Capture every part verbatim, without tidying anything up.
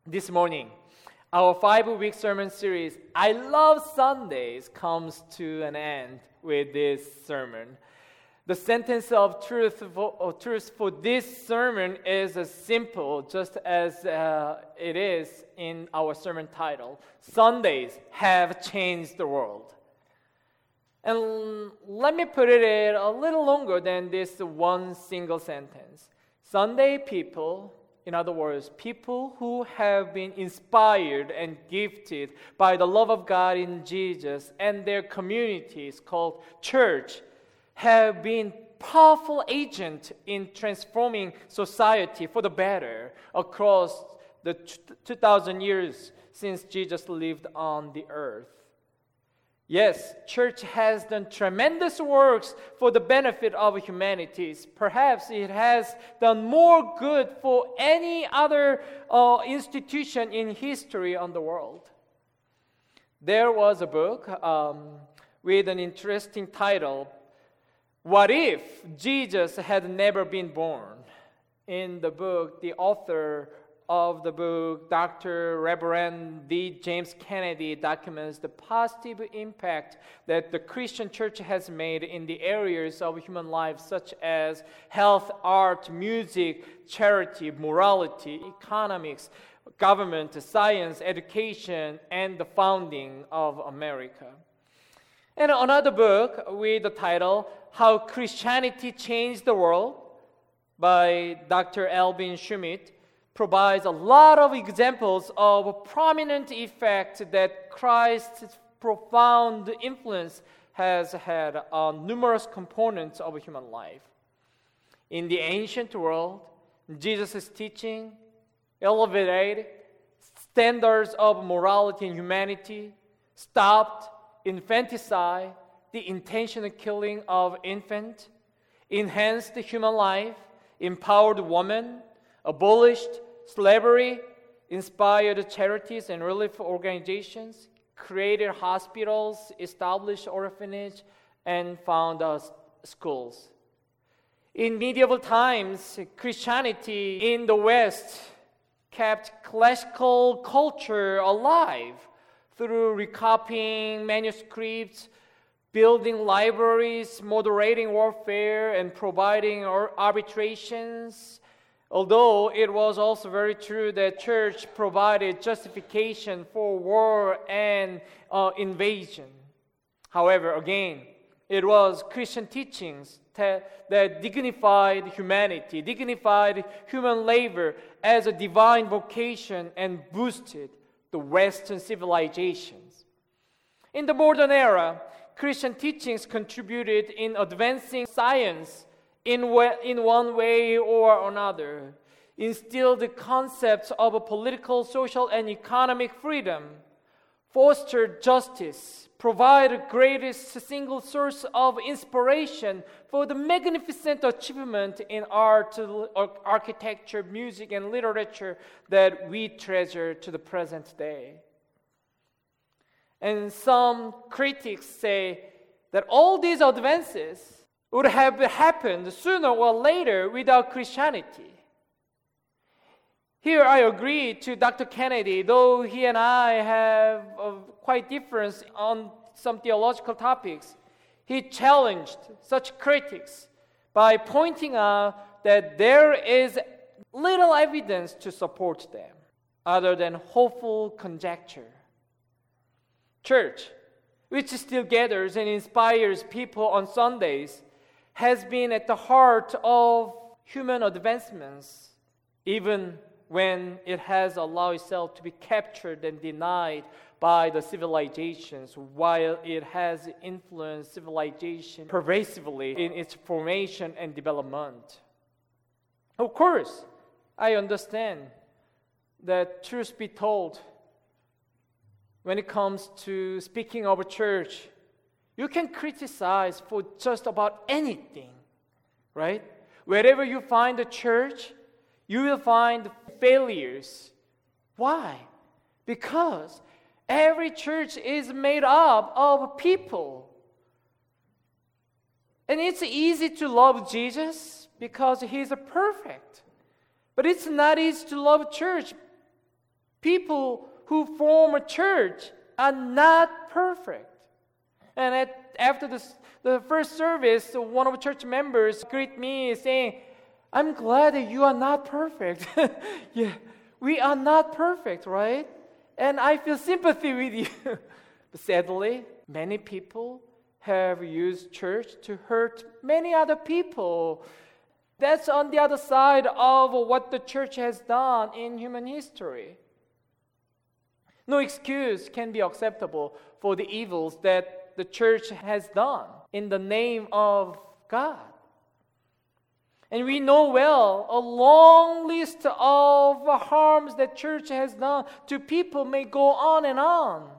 this morning, our five-week sermon series, I Love Sundays, comes to an end with this sermon. The sentence of truth for, of truth for this sermon is as simple, just as uh, it is in our sermon title. Sundays have changed the world. And let me put it a little longer than this one single sentence. Sunday people, in other words, people who have been inspired and gifted by the love of God in Jesus and their communities called church, have been powerful agents in transforming society for the better across the two thousand years since Jesus lived on the earth. Yes, church has done tremendous works for the benefit of humanity. Perhaps it has done more good for any other uh, institution in history on the world. There was a book um, with an interesting title, What If Jesus Had Never Been Born? In the book, the author of the book, Doctor Reverend D. James Kennedy, documents the positive impact that the Christian church has made in the areas of human life such as health, art, music, charity, morality, economics, government, science, education, and the founding of America. And another book with the title, How Christianity Changed the World, by Doctor Alvin Schmidt, provides a lot of examples of a prominent effect that Christ's profound influence has had on numerous components of human life. In the ancient world, Jesus' teaching elevated standards of morality and humanity, stopped infanticide, the intentional killing of infants, enhanced human life, empowered women, abolished slavery, inspired charities and relief organizations, created hospitals, established orphanages, and founded schools. In medieval times, Christianity in the West kept classical culture alive through recopying manuscripts, building libraries, moderating warfare, and providing arbitrations. Although it was also very true that church provided justification for war and uh, invasion. However, again, it was Christian teachings that, that dignified humanity, dignified human labor as a divine vocation and boosted the Western civilizations. In the modern era, Christian teachings contributed in advancing science in, way, in one way or another, instilled the concepts of a political, social, and economic freedom, fostered justice, provided greatest single source of inspiration for the magnificent achievement in art, architecture, music, and literature that we treasure to the present day. And some critics say that all these advances would have happened sooner or later without Christianity. Here I agree to Doctor Kennedy, though he and I have a quite difference on some theological topics. He challenged such critics by pointing out that there is little evidence to support them, other than hopeful conjecture. Church, which still gathers and inspires people on Sundays, has been at the heart of human advancements, even when it has allowed itself to be captured and denied by the civilizations, while it has influenced civilization pervasively in its formation and development. Of course, I understand that truth be told, when it comes to speaking of a church, you can criticize for just about anything, right? Wherever you find a church, you will find failures. Why? Because every church is made up of people. And it's easy to love Jesus because He's perfect. But it's not easy to love church People who form a church are not perfect. And at, after the, the first service, one of the church members greeted me saying, I'm glad that you are not perfect. Yeah, we are not perfect, right? And I feel sympathy with you. But sadly, many people have used church to hurt many other people. That's on the other side of what the church has done in human history. No excuse can be acceptable for the evils that the church has done in the name of God. And we know well a long list of harms that church has done to people may go on and on.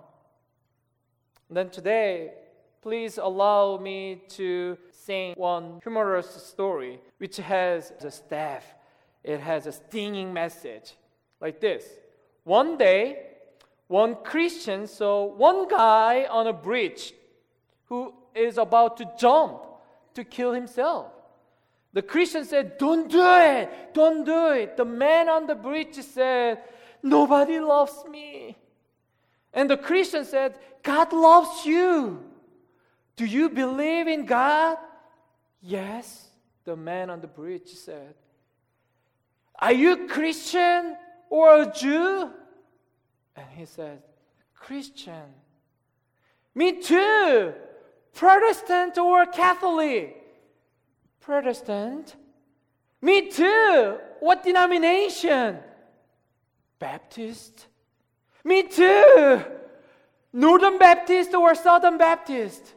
Then today, please allow me to sing one humorous story which has a staff. It has a stinging message like this. One day, one Christian saw one guy on a bridge who is about to jump to kill himself. The Christian said, don't do it, don't do it. The man on the bridge said, nobody loves me. And the Christian said, God loves you. Do you believe in God? Yes, the man on the bridge said. Are you Christian or a Jew? And he said, Christian. Me too. Protestant or Catholic? Protestant. Me too. What denomination? Baptist. Me too. Northern Baptist or Southern Baptist?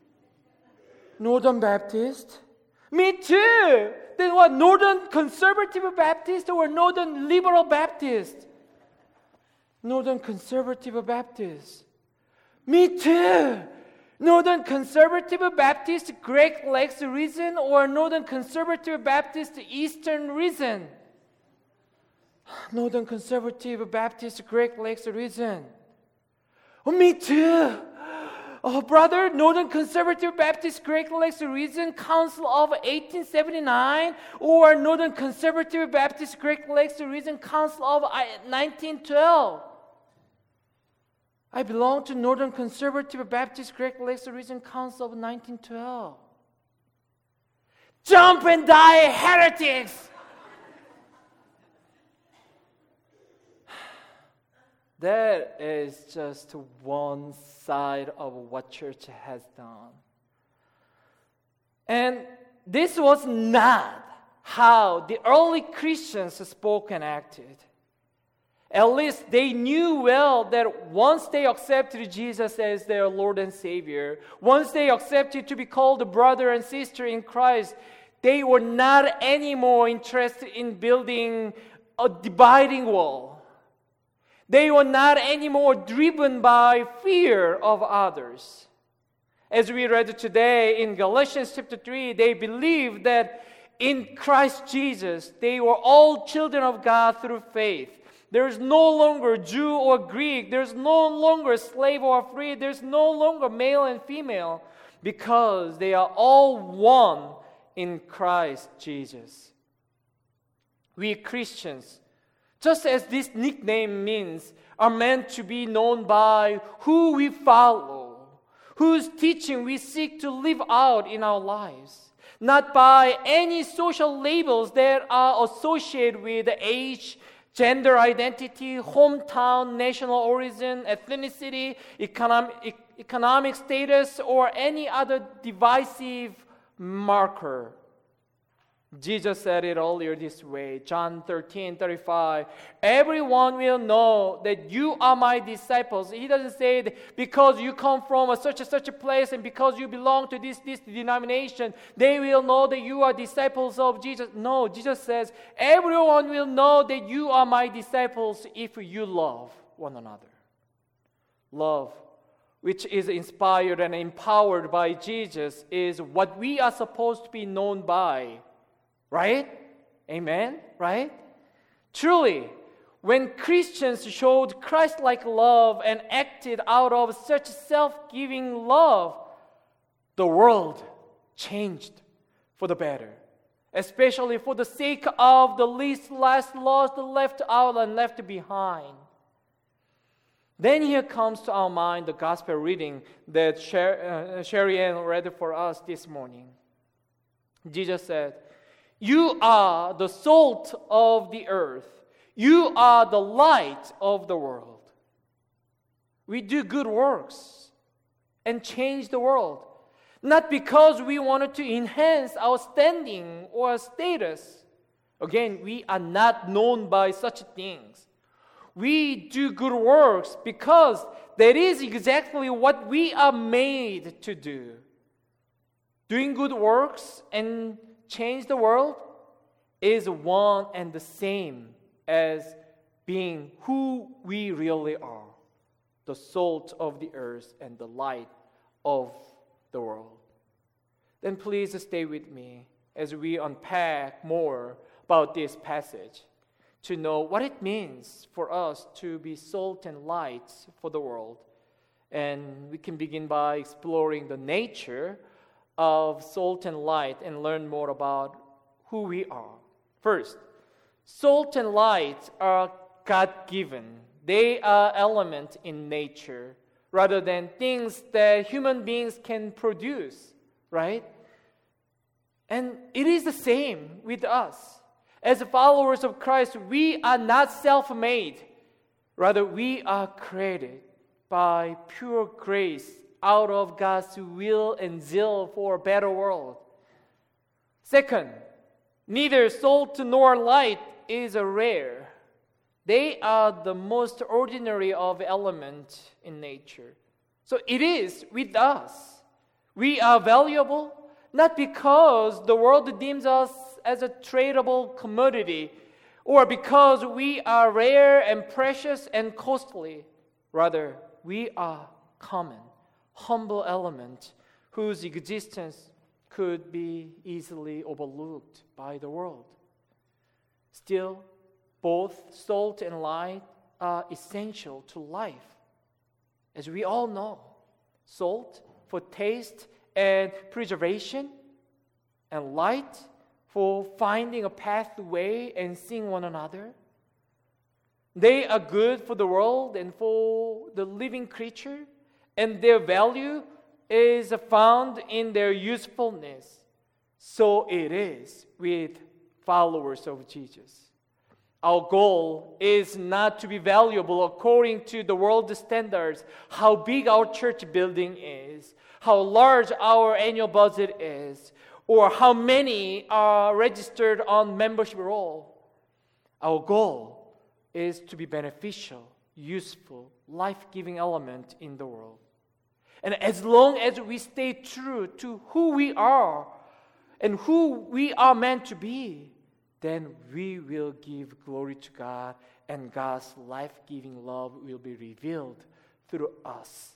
Northern Baptist. Me too. Then what? Northern Conservative Baptist or Northern Liberal Baptist? Northern Conservative Baptist. Me too. Northern Conservative Baptist Great Lakes region or Northern Conservative Baptist Eastern region? Northern Conservative Baptist Great Lakes region. Oh, me too. Oh, brother, Northern Conservative Baptist Great Lakes region Council of eighteen seventy-nine or Northern Conservative Baptist Great Lakes region Council of nineteen twelve. I belong to Northern Conservative Baptist Great Lakes region Council of nineteen twelve. Jump and die, heretics! That is just one side of what church has done. And this was not how the early Christians spoke and acted. At least they knew well that once they accepted Jesus as their Lord and Savior, once they accepted to be called a brother and sister in Christ, they were not anymore interested in building a dividing wall. They were not anymore driven by fear of others. As we read today in Galatians chapter three, they believed that in Christ Jesus, they were all children of God through faith. There is no longer Jew or Greek. There's no longer slave or free. There's no longer male and female because they are all one in Christ Jesus. We Christians, just as this nickname means, are meant to be known by who we follow, whose teaching we seek to live out in our lives, not by any social labels that are associated with age, gender identity, hometown, national origin, ethnicity, economic, economic status, or any other divisive marker. Jesus said it earlier this way, John thirteen thirty-five. Everyone will know that you are my disciples. He doesn't say that because you come from a such and such a place and because you belong to this, this denomination, they will know that you are disciples of Jesus. No, Jesus says, everyone will know that you are my disciples if you love one another. Love, which is inspired and empowered by Jesus, is what we are supposed to be known by. Right? Amen? Right? Truly, when Christians showed Christ-like love and acted out of such self-giving love, the world changed for the better, especially for the sake of the least, last, lost, left out, and left behind. Then here comes to our mind the gospel reading that Sher- uh, Sherry Ann read for us this morning. Jesus said, "You are the salt of the earth. You are the light of the world." We do good works and change the world, not because we wanted to enhance our standing or status. Again, we are not known by such things. We do good works because that is exactly what we are made to do. Doing good works and change the world is one and the same as being who we really are, the salt of the earth and the light of the world. Then please stay with me as we unpack more about this passage to know what it means for us to be salt and light for the world. And we can begin by exploring the nature of salt and light and learn more about who we are. First, salt and light are God-given. They are elements in nature rather than things that human beings can produce, right? And it is the same with us. As followers of Christ, we are not self-made. Rather, we are created by pure grace out of God's will and zeal for a better world. Second, neither salt nor light is rare. They are the most ordinary of elements in nature. So it is with us. We are valuable, not because the world deems us as a tradable commodity, or because we are rare and precious and costly. Rather, we are common, humble element whose existence could be easily overlooked by the world. Still, both salt and light are essential to life. As we all know, salt for taste and preservation, and light for finding a pathway and seeing one another. They are good for the world and for the living creature, and their value is found in their usefulness. So it is with followers of Jesus. Our goal is not to be valuable according to the world standards, how big our church building is, how large our annual budget is, or how many are registered on membership roll. Our goal is to be beneficial, useful, life-giving element in the world. And as long as we stay true to who we are and who we are meant to be, then we will give glory to God, and God's life-giving love will be revealed through us.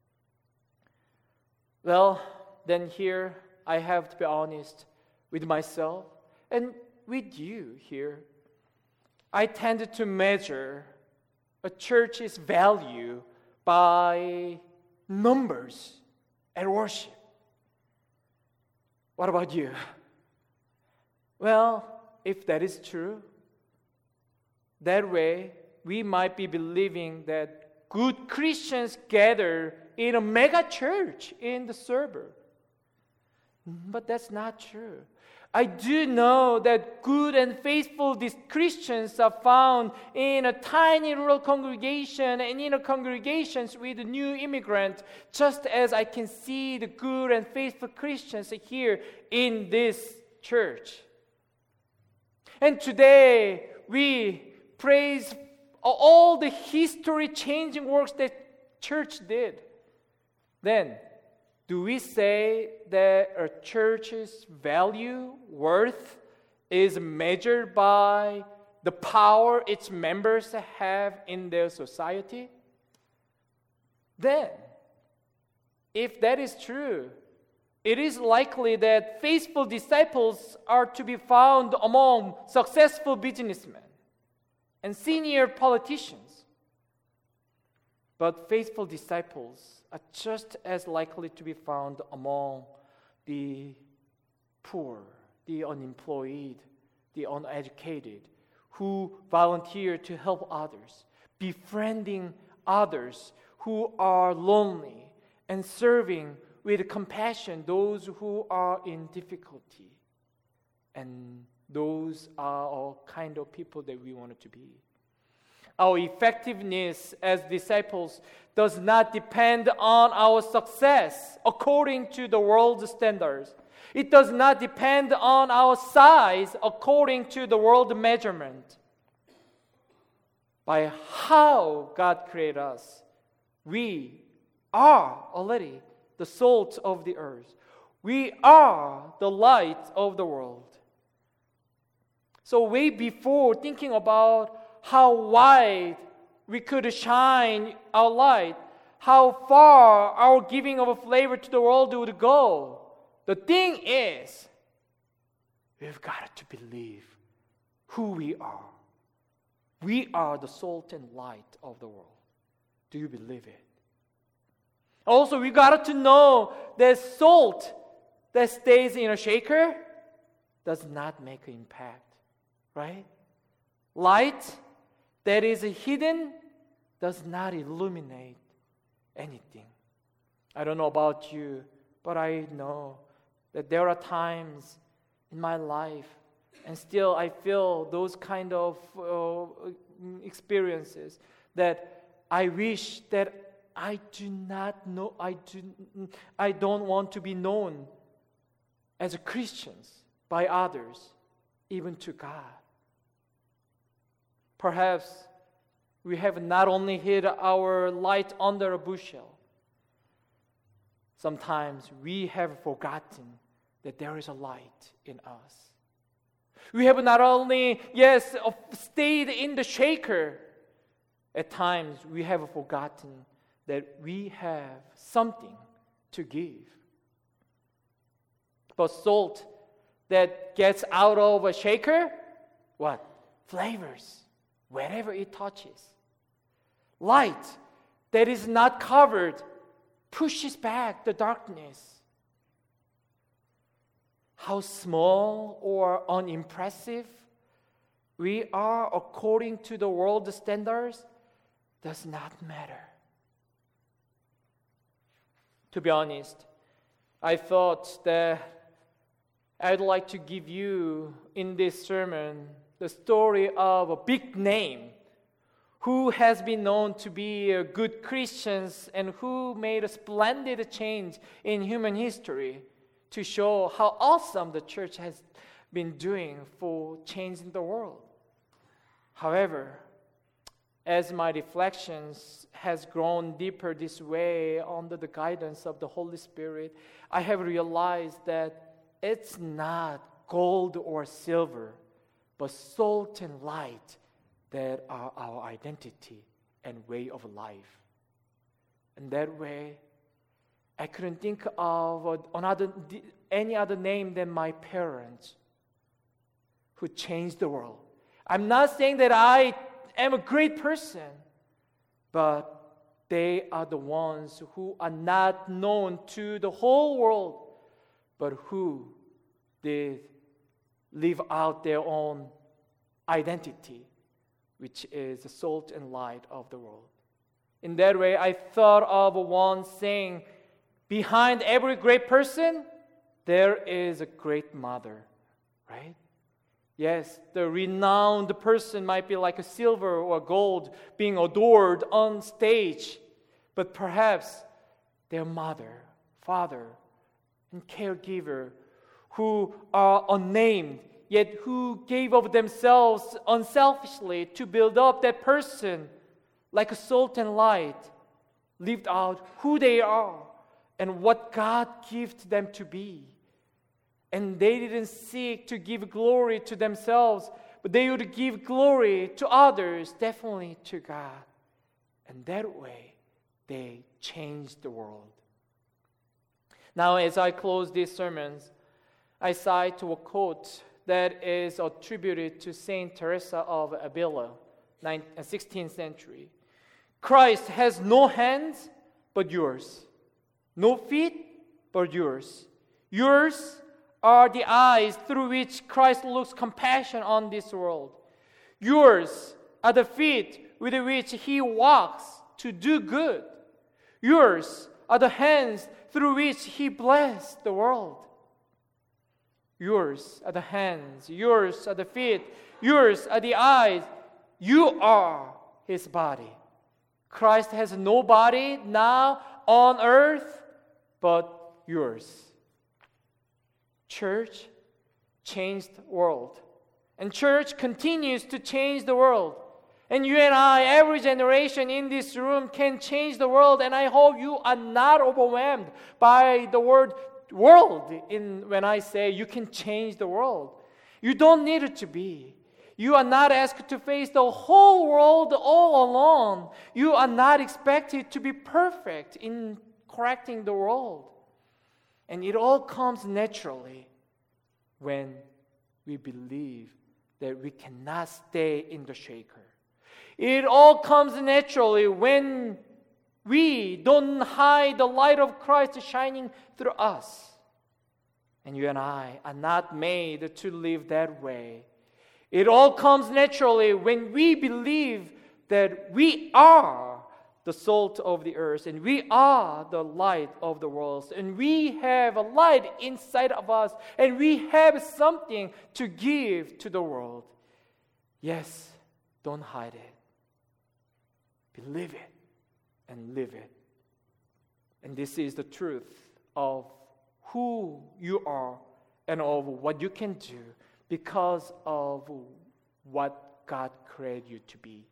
Well, then here I have to be honest with myself and with you here. I tend to measure a church's value by numbers at worship. What about you? Well, if that is true, that way we might be believing that good Christians gather in a mega church in the suburb. But that's not true. I do know that good and faithful these Christians are found in a tiny rural congregation and in a congregations with a new immigrant, just as I can see the good and faithful Christians here in this church. And today we praise all the history-changing works that church did. Then, do we say that a church's value, worth, is measured by the power its members have in their society? Then, if that is true, it is likely that faithful disciples are to be found among successful businessmen and senior politicians. But faithful disciples are just as likely to be found among the poor, the unemployed, the uneducated, who volunteer to help others, befriending others who are lonely and serving with compassion those who are in difficulty. And those are all kind of people that we wanted to be. Our effectiveness as disciples does not depend on our success according to the world's standards. It does not depend on our size according to the world measurement. By how God created us, we are already the salt of the earth. We are the light of the world. So way before thinking about how wide we could shine our light, how far our giving of a flavor to the world would go, the thing is, we've got to believe who we are. We are the salt and light of the world. Do you believe it? Also, we got to know that salt that stays in a shaker does not make an impact, right? Light that is hidden does not illuminate anything. I don't know about you, but I know that there are times in my life, and still I feel those kind of uh, experiences that I wish that I do not know, I do, I don't want to be known as Christians by others, even to God. Perhaps we have not only hid our light under a bushel. Sometimes we have forgotten that there is a light in us. We have not only, yes, stayed in the shaker. At times we have forgotten that we have something to give. But salt that gets out of a shaker, what? Flavors wherever it touches. Light that is not covered pushes back the darkness. How small or unimpressive we are according to the world standards does not matter. To be honest, I thought that I'd like to give you in this sermon the story of a big name who has been known to be a good Christians and who made a splendid change in human history to show how awesome the church has been doing for changing the world. However, as my reflections has grown deeper this way under the guidance of the Holy Spirit, I have realized that it's not gold or silver, but salt and light that are our identity and way of life. And that way, I couldn't think of another, any other name than my parents who changed the world. I'm not saying that I am a great person, but they are the ones who are not known to the whole world, but who did live out their own identity, which is the salt and light of the world. In that way, I thought of one saying, behind every great person, there is a great mother, right? Yes, the renowned person might be like a silver or gold being adored on stage, but perhaps their mother, father, and caregiver who are unnamed, yet who gave of themselves unselfishly to build up that person like a salt and light, lived out who they are and what God gifted them to be. And they didn't seek to give glory to themselves, but they would give glory to others, definitely to God. And that way, they changed the world. Now, as I close these sermons, I cite to a quote that is attributed to Saint Teresa of Avila, sixteenth century. Christ has no hands but yours, no feet but yours. Yours are the eyes through which Christ looks compassion on this world. Yours are the feet with which he walks to do good. Yours are the hands through which He blessed the world. Yours are the hands. Yours are the feet. Yours are the eyes. You are His body. Christ has no body now on earth but yours. Church changed the world. And church continues to change the world. And you and I, every generation in this room, can change the world. And I hope you are not overwhelmed by the word world in when I say you can change the world. You don't need it to be. You are not asked to face the whole world all alone. You are not expected to be perfect in correcting the world. And it all comes naturally when we believe that we cannot stay in the shaker. It all comes naturally when we don't hide the light of Christ shining through us. And you and I are not made to live that way. It all comes naturally when we believe that we are the salt of the earth and we are the light of the world, and we have a light inside of us, and we have something to give to the world. Yes, don't hide it. Believe it and live it. And this is the truth of who you are and of what you can do because of what God created you to be.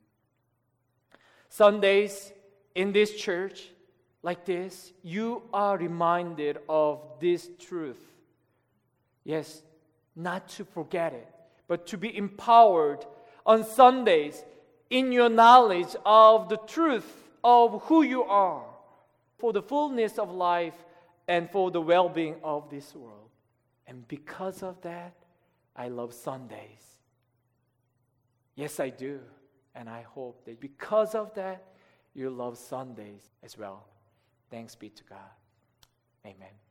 Sundays in this church like this, you are reminded of this truth. Yes, not to forget it, but to be empowered on Sundays in your knowledge of the truth of who you are for the fullness of life and for the well-being of this world. And because of that, I love Sundays. Yes, I do. And I hope that because of that, you love Sundays as well. Thanks be to God. Amen.